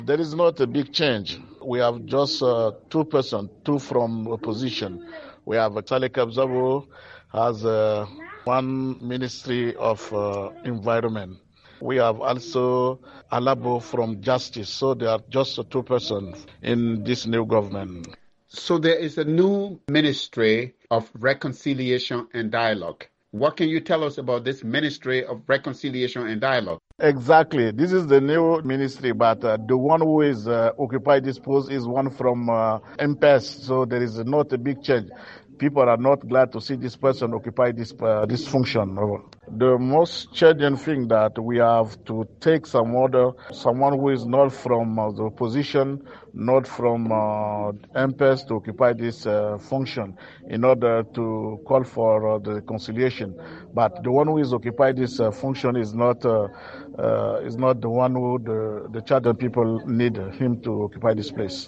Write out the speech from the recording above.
There is not a big change. We have just two persons, two from opposition. We have Saleh Kabzabo has one Ministry of Environment. We have also Alabo from Justice. So there are just two persons in this new government. So there is a new Ministry of Reconciliation and Dialogue. What can you tell us about this Ministry of Reconciliation and Dialogue? Exactly. This is the new ministry, but the one who is occupied this post is one from MPS, so there is not a big change. People are not glad to see this person occupy this function. The most challenging thing that we have to take someone who is not from the opposition, not from MPS to occupy this function in order to call for the reconciliation. But the one who is occupied this function is not the one who the Chadian people need him to occupy this place.